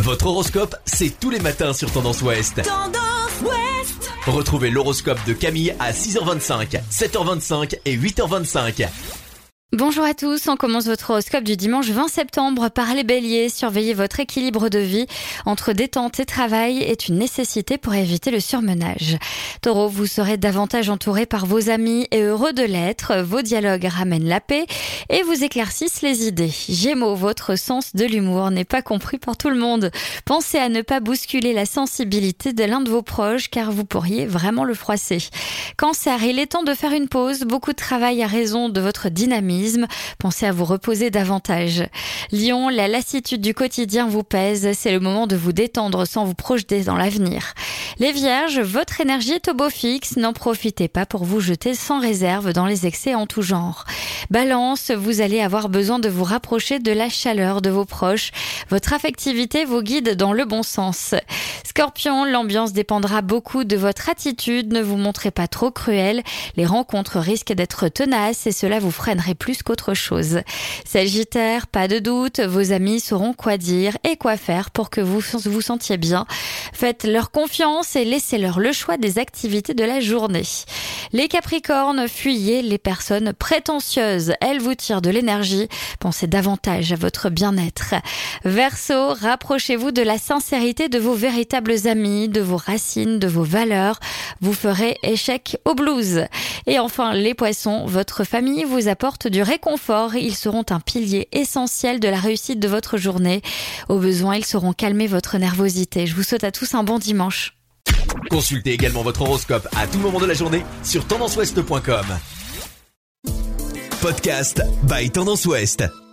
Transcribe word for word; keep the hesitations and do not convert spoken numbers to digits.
Votre horoscope, c'est tous les matins sur Tendance Ouest. Tendance Ouest. Retrouvez l'horoscope de Camille à six heures vingt-cinq, sept heures vingt-cinq et huit heures vingt-cinq. Bonjour à tous, on commence votre horoscope du dimanche vingt septembre par les béliers. Surveiller votre équilibre de vie entre détente et travail est une nécessité pour éviter le surmenage. Taureau, vous serez davantage entouré par vos amis et heureux de l'être. Vos dialogues ramènent la paix et vous éclaircissent les idées. Gémeaux, votre sens de l'humour n'est pas compris par tout le monde. Pensez à ne pas bousculer la sensibilité de l'un de vos proches car vous pourriez vraiment le froisser. Cancer, il est temps de faire une pause. Beaucoup de travail à raison de votre dynamisme. Pensez à vous reposer davantage. Lion, la lassitude du quotidien vous pèse. C'est le moment de vous détendre sans vous projeter dans l'avenir. Les vierges, votre énergie est au beau fixe. N'en profitez pas pour vous jeter sans réserve dans les excès en tout genre. Balance, vous allez avoir besoin de vous rapprocher de la chaleur de vos proches. Votre affectivité vous guide dans le bon sens. Scorpion, l'ambiance dépendra beaucoup de votre attitude. Ne vous montrez pas trop cruel. Les rencontres risquent d'être tenaces et cela vous freinerait plus qu'autre chose. Sagittaire, pas de doute, vos amis sauront quoi dire et quoi faire pour que vous vous sentiez bien. Faites leur confiance et laissez-leur le choix des activités de la journée. Les Capricornes, fuyez les personnes prétentieuses. Elles vous tirent de l'énergie. Pensez davantage à votre bien-être. Verseau, rapprochez-vous de la sincérité de vos véritables amis, de vos racines, de vos valeurs. Vous ferez échec au blues. Et enfin, les Poissons, votre famille vous apporte du réconfort. Ils seront un pilier essentiel de la réussite de votre journée. Au besoin, ils sauront calmer votre nervosité. Je vous souhaite à tous un bon dimanche. Consultez également votre horoscope à tout moment de la journée sur tendance ouest point com. Podcast by Tendance Ouest.